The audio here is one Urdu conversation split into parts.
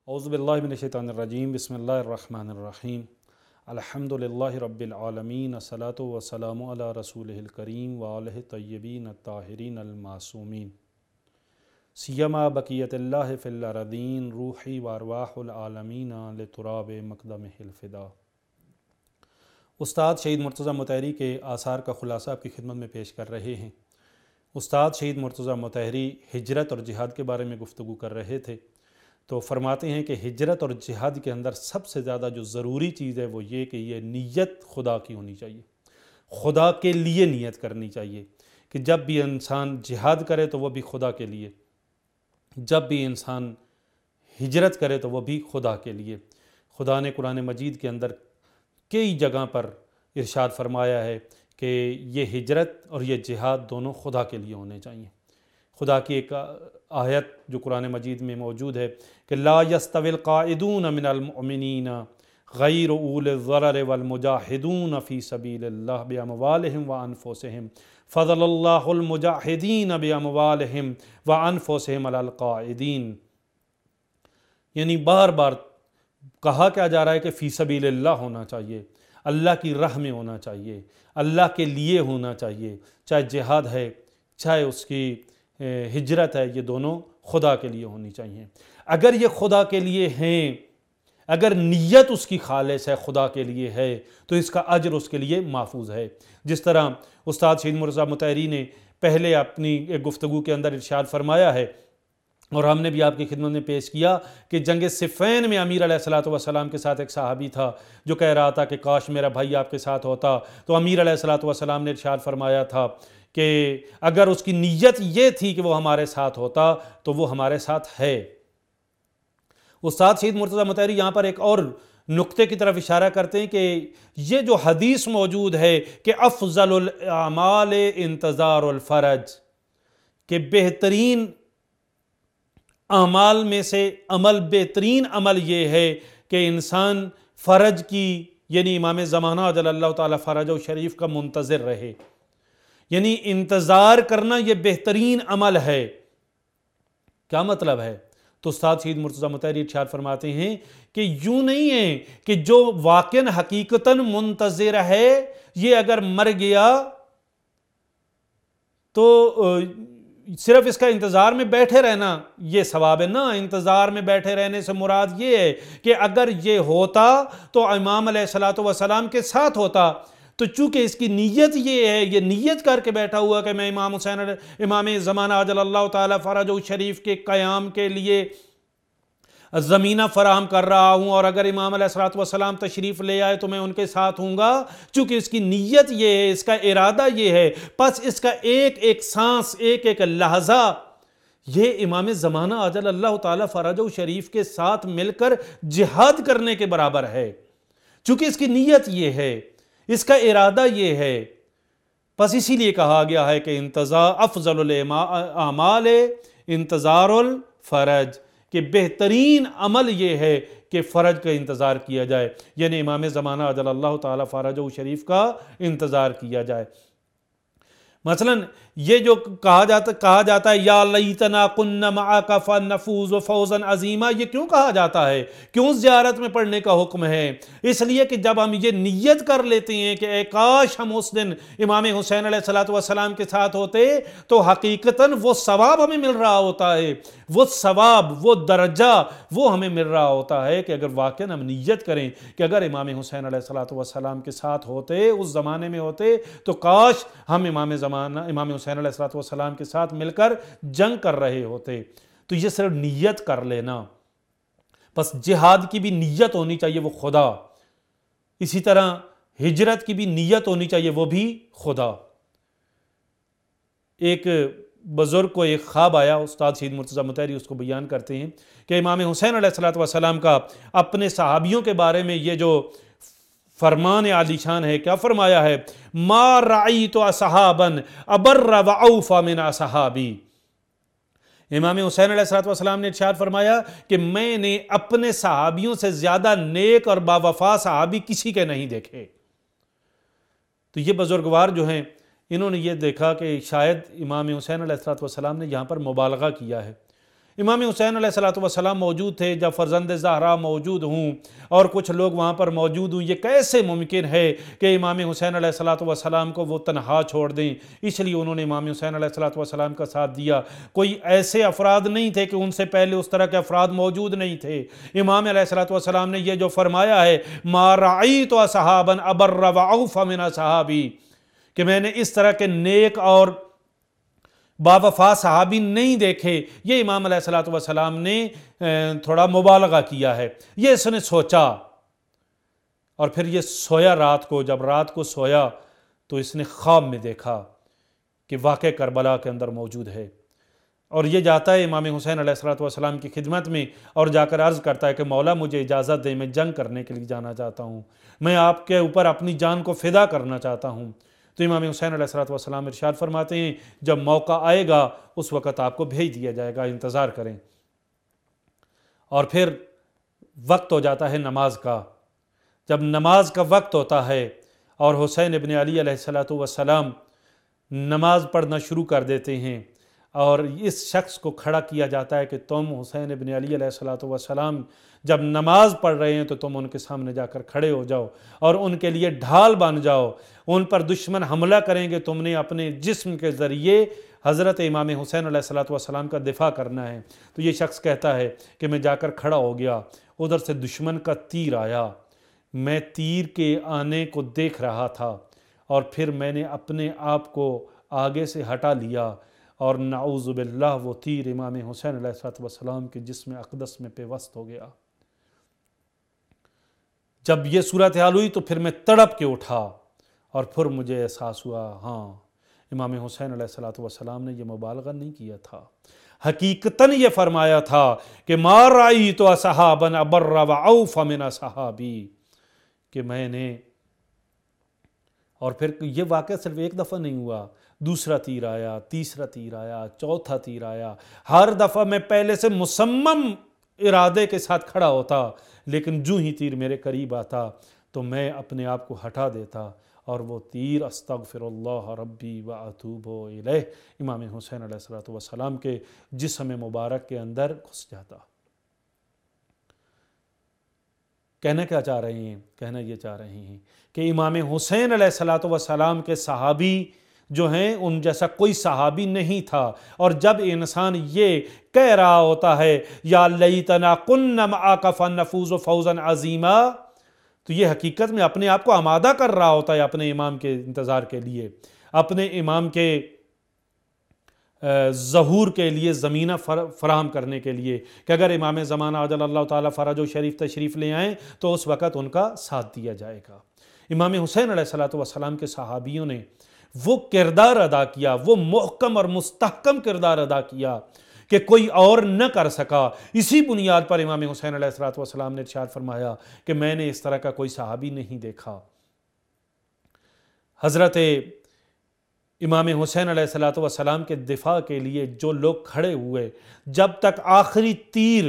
اعوذ باللہ من الشیطان الرجیم بسم اللہ الرحمن الرحیم الحمدللہ رب العالمین الصلاۃ والسلام علی رسولہ الکریم وآلہ طیبین الطاہرین المعصومین سیما بقیت اللہ فی الارضین روحی وارواح العالمین لتراب مقدمہ الفدا۔ استاد شہید مرتضیٰ مطہری کے آثار کا خلاصہ آپ کی خدمت میں پیش کر رہے ہیں۔ استاد شہید مرتضیٰ مطہری ہجرت اور جہاد کے بارے میں گفتگو کر رہے تھے، تو فرماتے ہیں کہ ہجرت اور جہاد کے اندر سب سے زیادہ جو ضروری چیز ہے وہ یہ کہ یہ نیت خدا کی ہونی چاہیے، خدا کے لیے نیت کرنی چاہیے کہ جب بھی انسان جہاد کرے تو وہ بھی خدا کے لیے، جب بھی انسان ہجرت کرے تو وہ بھی خدا کے لیے۔ خدا نے قرآن مجید کے اندر کئی جگہ پر ارشاد فرمایا ہے کہ یہ ہجرت اور یہ جہاد دونوں خدا کے لیے ہونے چاہیے۔ خدا کی ایک آیت جو قرآن مجید میں موجود ہے کہ لا یستوی القاعدون من المؤمنین غیر اول الضرر والمجاہدون فی سبیل اللہ باموالہم وانفسہم فضل اللہ المجاہدین باموالہم وانفسہم علی القاعدین۔ یعنی بار بار کہا کیا جا رہا ہے کہ فی سبیل اللہ ہونا چاہیے، اللہ کی راہ میں ہونا چاہیے، اللہ کے لیے ہونا چاہیے، چاہے جہاد ہے چاہے اس کی ہجرت ہے، یہ دونوں خدا کے لیے ہونی چاہیے۔ اگر یہ خدا کے لیے ہیں، اگر نیت اس کی خالص ہے، خدا کے لیے ہے، تو اس کا اجر اس کے لیے محفوظ ہے۔ جس طرح استاد شہید مرتضیٰ مطہری نے پہلے اپنی ایک گفتگو کے اندر ارشاد فرمایا ہے اور ہم نے بھی آپ کی خدمت میں پیش کیا کہ جنگ صفین میں امیر علیہ الصلوۃ والسلام کے ساتھ ایک صحابی تھا جو کہہ رہا تھا کہ کاش میرا بھائی آپ کے ساتھ ہوتا، تو امیر علیہ الصلوۃ والسلام نے ارشاد فرمایا تھا کہ اگر اس کی نیت یہ تھی کہ وہ ہمارے ساتھ ہوتا تو وہ ہمارے ساتھ ہے۔ استاد شہید مرتضیٰ مطہری یہاں پر ایک اور نقطے کی طرف اشارہ کرتے ہیں کہ یہ جو حدیث موجود ہے کہ افضل الاعمال انتظار الفرج، کہ بہترین اعمال میں سے بہترین عمل یہ ہے کہ انسان فرج کی یعنی امام زمانہ عجل اللہ تعالی فرجہ شریف کا منتظر رہے، یعنی انتظار کرنا یہ بہترین عمل ہے۔ کیا مطلب ہے؟ تو استاد شہید مرتضیٰ مطہری ارشاد فرماتے ہیں کہ یوں نہیں ہے کہ جو واقعاً حقیقتاً منتظر ہے یہ اگر مر گیا تو صرف اس کا انتظار میں بیٹھے رہنا یہ ثواب ہے۔ نہ، انتظار میں بیٹھے رہنے سے مراد یہ ہے کہ اگر یہ ہوتا تو امام علیہ الصلوۃ والسلام کے ساتھ ہوتا، تو چونکہ اس کی نیت یہ ہے، یہ نیت کر کے بیٹھا ہوا کہ میں امام حسین امام زمانہ عجل اللہ تعالی فرجہ شریف کے قیام کے لیے زمینہ فراہم کر رہا ہوں، اور اگر امام علیہ الصلوۃ والسلام تشریف لے آئے تو میں ان کے ساتھ ہوں گا، چونکہ اس کی نیت یہ ہے، اس کا ارادہ یہ ہے، پس اس کا ایک ایک سانس، ایک ایک لحظہ یہ امام زمانہ عجل اللہ تعالی فرجہ شریف کے ساتھ مل کر جہاد کرنے کے برابر ہے، چونکہ اس کی نیت یہ ہے، اس کا ارادہ یہ ہے۔ پس اسی لیے کہا گیا ہے کہ افضل الاعمال انتظار الفرج، کہ بہترین عمل یہ ہے کہ فرج کا انتظار کیا جائے، یعنی امام زمانہ عجل اللہ تعالی فرجہ شریف کا انتظار کیا جائے۔ مثلا یہ جو کہا جاتا ہے یا لیتنا کنا معک فنفوز فوزا عظیما، یہ کیوں کہا جاتا ہے؟ کیوں زیارت میں پڑھنے کا حکم ہے؟ اس لیے کہ جب ہم یہ نیت کر لیتے ہیں کہ اے کاش ہم اس دن امام حسین علیہ الصلوۃ والسلام کے ساتھ ہوتے، تو حقیقتاً وہ ثواب ہمیں مل رہا ہوتا ہے، وہ ثواب، وہ درجہ وہ ہمیں مل رہا ہوتا ہے کہ اگر واقعاً ہم نیت کریں کہ اگر امام حسین علیہ الصلوۃ والسلام کے ساتھ ہوتے، اس زمانے میں ہوتے، تو کاش ہم امام حسین علیہ الصلوۃ والسلام کے ساتھ مل کر جنگ کر رہے ہوتے۔ تو یہ صرف نیت کر لینا، بس جہاد کی بھی نیت ہونی چاہیے وہ خدا، اسی طرح ہجرت کی بھی نیت ہونی چاہیے وہ بھی خدا۔ ایک بزرگ کو ایک خواب آیا، استاد شہید مرتضیٰ مطہری اس کو بیان کرتے ہیں کہ امام حسین علیہ الصلوۃ والسلام کا اپنے صحابیوں کے بارے میں یہ جو فرمان عالی شان ہے، کیا فرمایا ہے؟ ما رأیت اصحابا ابر و اوفی من اصحابی۔ امام حسین علیہ الصلوۃ والسلام نے ارشاد فرمایا کہ میں نے اپنے صحابیوں سے زیادہ نیک اور باوفا صحابی کسی کے نہیں دیکھے۔ تو یہ بزرگوار جو ہیں انہوں نے یہ دیکھا کہ شاید امام حسین علیہ الصلوۃ والسلام نے یہاں پر مبالغہ کیا ہے، امام حسین علیہ الصلوۃ والسلام موجود تھے جب فرزند زہرا موجود ہوں اور کچھ لوگ وہاں پر موجود ہوں، یہ کیسے ممکن ہے کہ امام حسین علیہ الصلوۃ والسلام کو وہ تنہا چھوڑ دیں؟ اس لیے انہوں نے امام حسین علیہ الصلوۃ والسلام کا ساتھ دیا۔ کوئی ایسے افراد نہیں تھے کہ ان سے پہلے اس طرح کے افراد موجود نہیں تھے۔ امام علیہ الصلوۃ والسلام نے یہ جو فرمایا ہے ما رأیت اصحابا ابر واوف من اصحابی، کہ میں نے اس طرح کے نیک اور باوفا صحابی نہیں دیکھے، یہ امام علیہ الصلوۃ والسلام نے تھوڑا مبالغہ کیا ہے۔ یہ اس نے سوچا اور پھر یہ سویا رات کو، جب رات کو سویا تو اس نے خواب میں دیکھا کہ واقع کربلا کے اندر موجود ہے، اور یہ جاتا ہے امام حسین علیہ الصلوۃ والسلام کی خدمت میں اور جا کر عرض کرتا ہے کہ مولا مجھے اجازت دیں، میں جنگ کرنے کے لیے جانا چاہتا ہوں، میں آپ کے اوپر اپنی جان کو فدا کرنا چاہتا ہوں۔ تو امام حسین علیہ الصلوۃ والسلام ارشاد فرماتے ہیں جب موقع آئے گا اس وقت آپ کو بھیج دیا جائے گا، انتظار کریں۔ اور پھر وقت ہو جاتا ہے نماز کا۔ جب نماز کا وقت ہوتا ہے اور حسین ابن علی علیہ الصلوۃ والسلام نماز پڑھنا شروع کر دیتے ہیں اور اس شخص کو کھڑا کیا جاتا ہے کہ تم حسین ابن علی علیہ الصلوۃ والسلام جب نماز پڑھ رہے ہیں تو تم ان کے سامنے جا کر کھڑے ہو جاؤ اور ان کے لیے ڈھال بن جاؤ، ان پر دشمن حملہ کریں گے، تم نے اپنے جسم کے ذریعے حضرت امام حسین علیہ الصلوۃ والسلام کا دفاع کرنا ہے۔ تو یہ شخص کہتا ہے کہ میں جا کر کھڑا ہو گیا، ادھر سے دشمن کا تیر آیا، میں تیر کے آنے کو دیکھ رہا تھا اور پھر میں نے اپنے آپ کو آگے سے ہٹا لیا اور نعوذ باللہ وہ تیر امام حسین علیہ الصلوۃ والسلام کے جسم اقدس میں پیوست ہو گیا۔ جب یہ صورتحال ہوئی تو پھر میں تڑپ کے اٹھا اور پھر مجھے احساس ہوا ہاں امام حسین علیہ الصلوۃ والسلام نے یہ مبالغہ نہیں کیا تھا، حقیقتاً یہ فرمایا تھا کہ ما رأیت اصحابا ابر واوف من اصحابی، کہ میں نے، اور پھر یہ واقعہ صرف ایک دفعہ نہیں ہوا، دوسرا تیر آیا، تیسرا تیر آیا، چوتھا تیر آیا، ہر دفعہ میں پہلے سے مصمم ارادے کے ساتھ کھڑا ہوتا، لیکن جو ہی تیر میرے قریب آتا تو میں اپنے آپ کو ہٹا دیتا اور وہ تیر استغفر اللہ ربی و اتوب الیہ امام حسین علیہ الصلوۃ والسلام کے جسم مبارک کے اندر گھس جاتا۔ کہنا کیا چاہ رہے ہیں؟ کہنا یہ چاہ رہے ہیں کہ امام حسین علیہ الصلوۃ والسلام کے صحابی جو ہیں ان جیسا کوئی صحابی نہیں تھا، اور جب انسان یہ کہہ رہا ہوتا ہے یا لیتنا کنا معک فنفوز فوزا عظیما، تو یہ حقیقت میں اپنے آپ کو آمادہ کر رہا ہوتا ہے اپنے امام کے انتظار کے لیے، اپنے امام کے ظہور کے لیے زمینہ فراہم کرنے کے لیے کہ اگر امام زمانہ عجل اللہ تعالیٰ فرج و شریف تشریف لے آئیں تو اس وقت ان کا ساتھ دیا جائے گا۔ امام حسین علیہ الصلوۃ والسلام کے صحابیوں نے وہ کردار ادا کیا، وہ محکم اور مستحکم کردار ادا کیا کہ کوئی اور نہ کر سکا۔ اسی بنیاد پر امام حسین علیہ الصلوۃ والسلام نے ارشاد فرمایا کہ میں نے اس طرح کا کوئی صحابی نہیں دیکھا۔ حضرت امام حسین علیہ الصلوۃ والسلام کے دفاع کے لیے جو لوگ کھڑے ہوئے، جب تک آخری تیر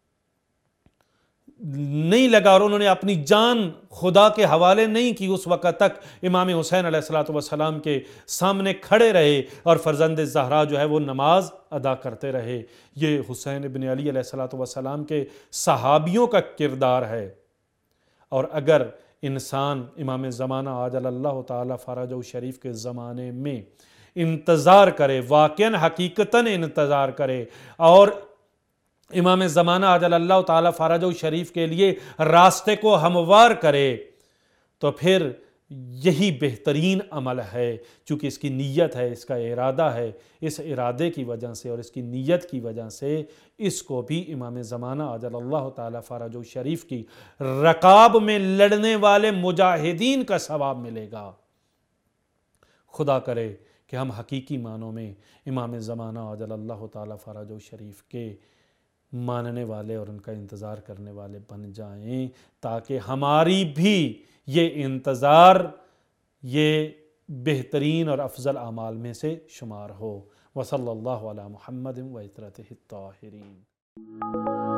نہیں لگا اور انہوں نے اپنی جان خدا کے حوالے نہیں کی، اس وقت تک امام حسین علیہ الصلوۃ والسلام کے سامنے کھڑے رہے اور فرزند زہرا جو ہے وہ نماز ادا کرتے رہے۔ یہ حسین ابن علی علیہ الصلوۃ والسلام کے صحابیوں کا کردار ہے۔ اور اگر انسان امام زمانہ عاجل اللہ تعالیٰ فرجہ شریف کے زمانے میں انتظار کرے، واقعاً حقیقتاً انتظار کرے اور امام زمانہ عاجل اللہ تعالیٰ فرجہ شریف کے لیے راستے کو ہموار کرے تو پھر یہی بہترین عمل ہے، چونکہ اس کی نیت ہے، اس کا ارادہ ہے، اس ارادے کی وجہ سے اور اس کی نیت کی وجہ سے اس کو بھی امام زمانہ عجل اللہ تعالیٰ فرجہ شریف کی رکاب میں لڑنے والے مجاہدین کا ثواب ملے گا۔ خدا کرے کہ ہم حقیقی معنوں میں امام زمانہ عجل اللہ تعالیٰ فرجہ شریف کے ماننے والے اور ان کا انتظار کرنے والے بن جائیں، تاکہ ہماری بھی یہ انتظار یہ بہترین اور افضل اعمال میں سے شمار ہو۔ وصلی اللہ علی محمد و عطرتہ الطاہرین۔